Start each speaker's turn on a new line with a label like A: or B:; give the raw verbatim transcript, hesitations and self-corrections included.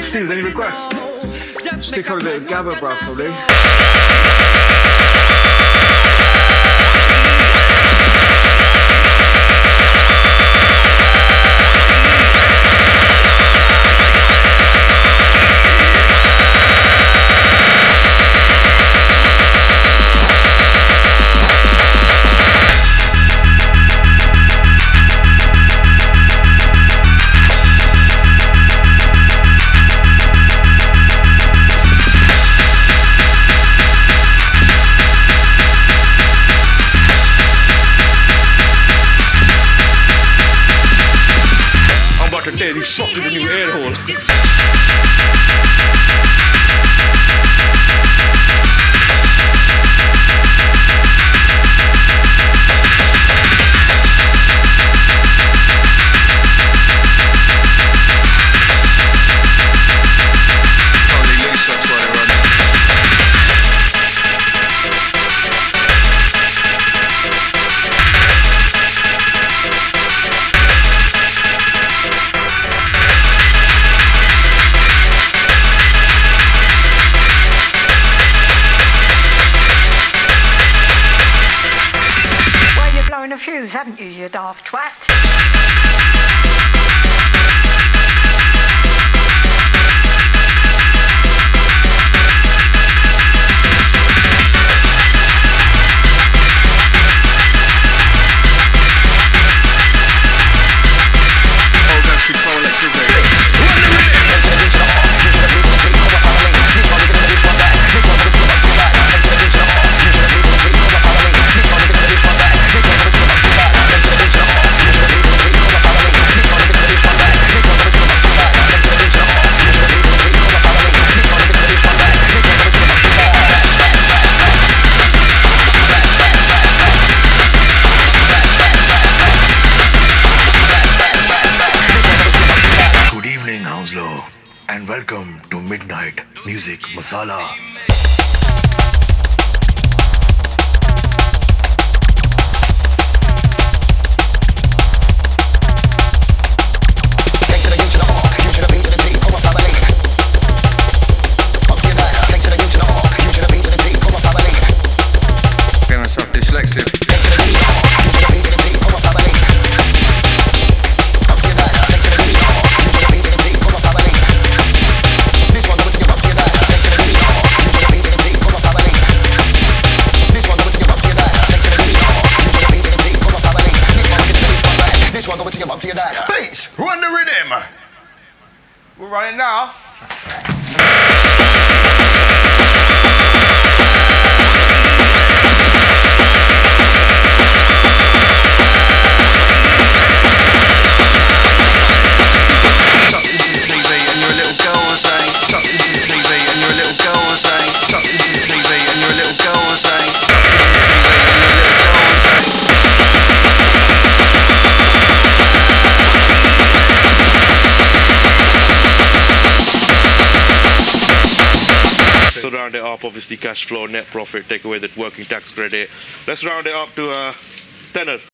A: Steves, any requests? Stick on a bit of Gabba, bruv, probably. Tear these fuckers a new air hole.
B: A fuse, haven't you, you daft twat?
C: And welcome to Midnight Music Masala.
A: Gonna stop dyslexic.
D: Beats, run the rhythm. We're running now.
E: So round it up, obviously cash flow, net profit, take away that working tax credit. Let's round it up to a tenner.